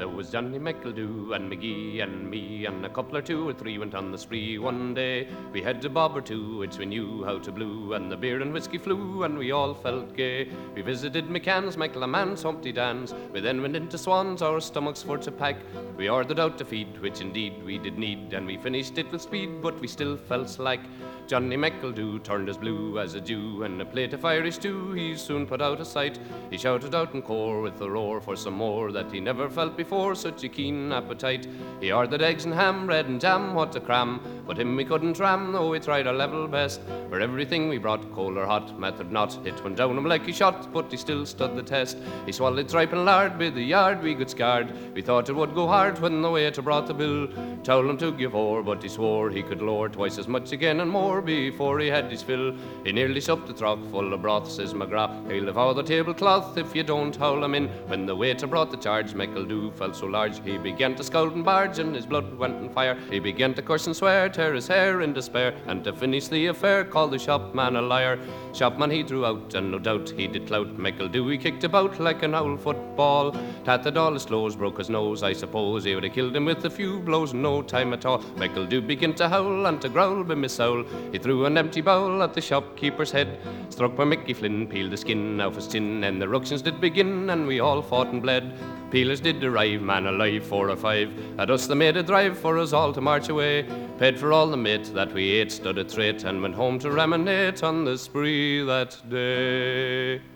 There was Johnny McEldew and McGee and me and a couple or two or three went on the spree one day. We had a bob or two which we knew how to blew, and the beer and whiskey flew and we all felt gay. We visited McCann's, McLamann's, Humpty Dan's. We then went into Swan's, our stomachs for to pack. We ordered out to feed, which indeed we did need, and we finished it with speed, but we still felt slack. Johnny McEldew turned as blue as a Jew, and a plate of Irish stew he soon put out of sight. He shouted out in core with a roar for some more that he never felt before, such a keen appetite. He ordered eggs and ham, bread and jam, what a cram, but him we couldn't ram, though we tried our level best. For everything we brought, cold or hot, mattered not, it went down him like a shot, but he still stood the test. He swallowed tripe and lard, by the yard we got scarred. We thought it would go hard when the waiter brought the bill. Told him to give o'er, but he swore he could lower twice as much again and more before he had his fill. He nearly supped the trough full of broth, says McGrath. He'll devour the tablecloth if you don't howl him in. When the waiter brought the charge, McEldew felt so large, he began to scold and barge, and his blood went on fire. He began to curse and swear, tear his hair in despair, and to finish the affair, called the shopman a liar. Shopman he threw out, and no doubt he did clout McEldew. He kicked about like an owl football, tattered all his clothes, broke his nose. I suppose he would have killed him with a few blows in no time at all. McEldew began to howl and to growl by Miss Owl. He threw an empty bowl at the shopkeeper's head, struck by Mickey Flynn, peeled the skin off his chin, and the ructions did begin, and we all fought and bled. Peelers did arrive, man alive, 4 or 5. At us they made a drive for us all to march away. Paid for all the meat that we ate, stood a trait, and went home to ruminate on the spree that day.